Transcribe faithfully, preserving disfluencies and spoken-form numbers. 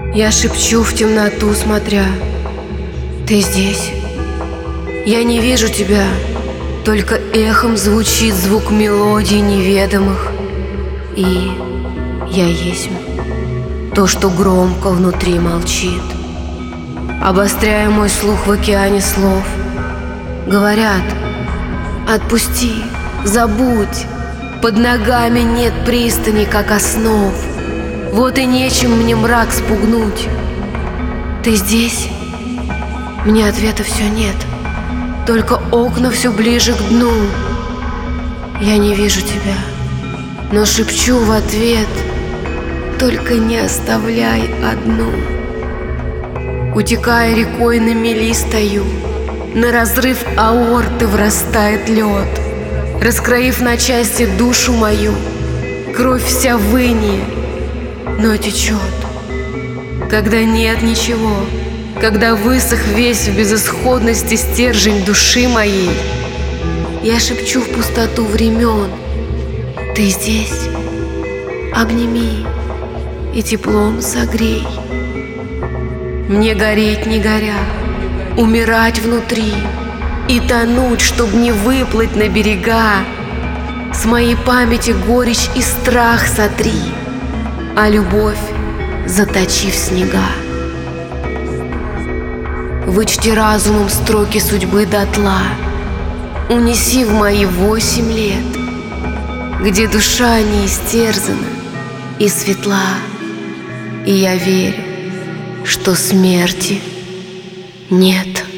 Я шепчу в темноту, смотря: ты здесь. Я не вижу тебя, только эхом звучит звук мелодий неведомых. И я есть то, что громко внутри молчит, обостряя мой слух в океане слов. Говорят: отпусти, забудь, под ногами нет пристани, как основ. Вот и нечем мне мрак спугнуть. Ты здесь? Мне ответа все нет, только окна все ближе к дну. Я не вижу тебя, но шепчу в ответ: только не оставляй одну. Утекая рекой, на мели стою, на разрыв аорты врастает лед. Раскроив на части душу мою, кровь вся в инее, но течет. Когда нет ничего, когда высох весь в безысходности стержень души моей, я шепчу в пустоту времен: ты здесь? Обними и теплом согрей. Мне гореть не горя, умирать внутри и тонуть, чтоб не выплыть на берега. С моей памяти горечь и страх сотри, а любовь заточи в снега. Вычти разумом строки судьбы дотла, унеси в мои восемь лет, где душа не истерзана и светла, и я верю, что смерти нет.